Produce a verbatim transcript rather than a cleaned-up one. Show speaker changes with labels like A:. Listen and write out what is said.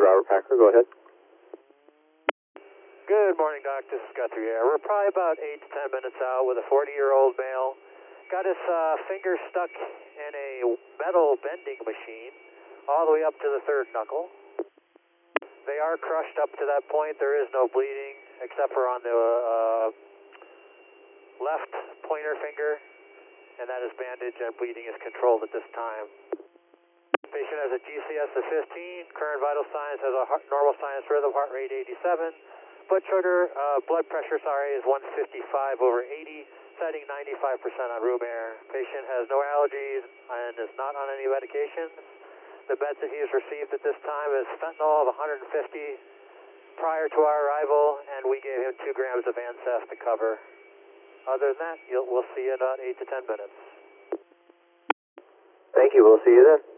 A: Robert Packer, go ahead.
B: Good morning, Doc. This is Guthrie here. We're probably about eight to ten minutes out with a forty-year-old male. Got his uh, finger stuck in a metal bending machine all the way up to the third knuckle. They are crushed up to that point. There is no bleeding except for on the uh, left pointer finger, and that is bandaged and bleeding is controlled at this time. Patient has a G C S of fifteen, current vital signs has a heart, normal sinus rhythm, heart rate eighty-seven, blood sugar, uh, blood pressure, sorry, is one fifty-five over eighty, setting ninety-five percent on room air. Patient has no allergies and is not on any medications. The meds that he has received at this time is fentanyl of one hundred fifty prior to our arrival, and we gave him two grams of Ancef to cover. Other than that, you'll, we'll see you in about eight to ten minutes.
A: Thank you, we'll see you then.